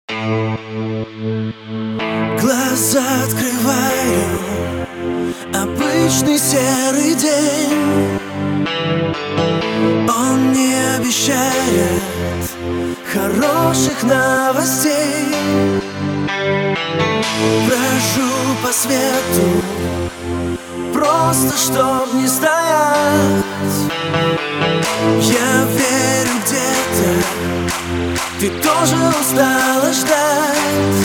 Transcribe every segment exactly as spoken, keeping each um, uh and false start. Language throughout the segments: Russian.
Глаза открываю, обычный серый день. Он не обещает хороших новостей. Брожу по свету, просто чтоб не стоять. Я верю, где-то ты тоже устала ждать.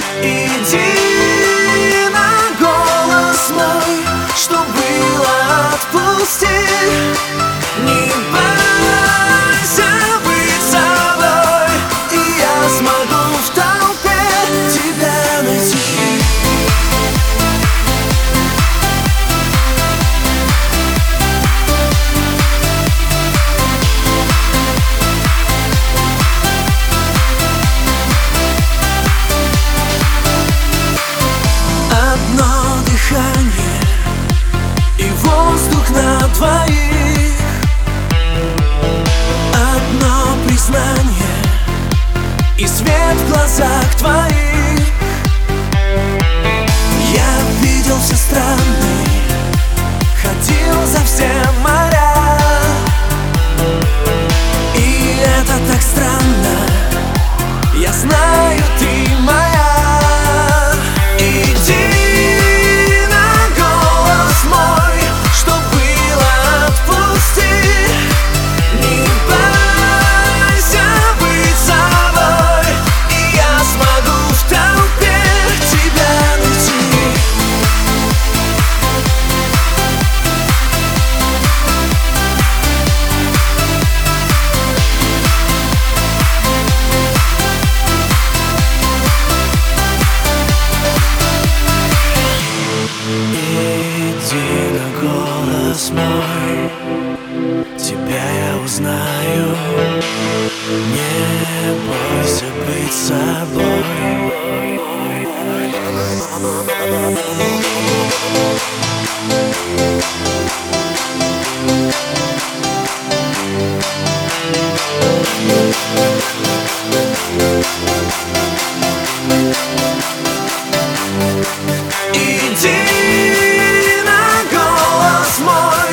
Иди на голос мой, что было, отпусти. Не бойся быть собой, и я смогу в толпе тебя найти. Одно дыхание и воздух на двоих. Одно признание и свет в глазах твоих. Я видел все страны, ходил за все моря. И это так странно, я знаю, ты моя. Иди на голос мой, что было, отпусти. Не бойся быть собой, и я смогу в толпе тебя найти. Иди на голос мой, тебя я узнаю. Не бойся быть собой. Иди на голос мой,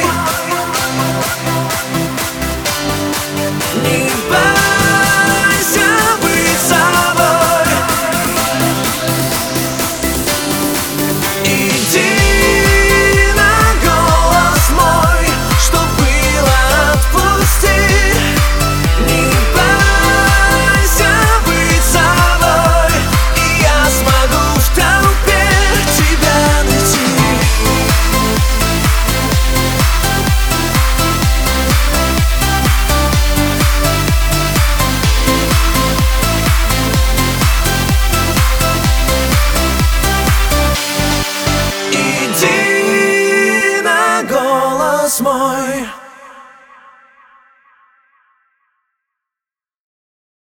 не бойся быть собой. Иди на голос мой, что было, отпусти. Не бойся быть собой, и я смогу в толпе тебя найти. Иди на голос мой.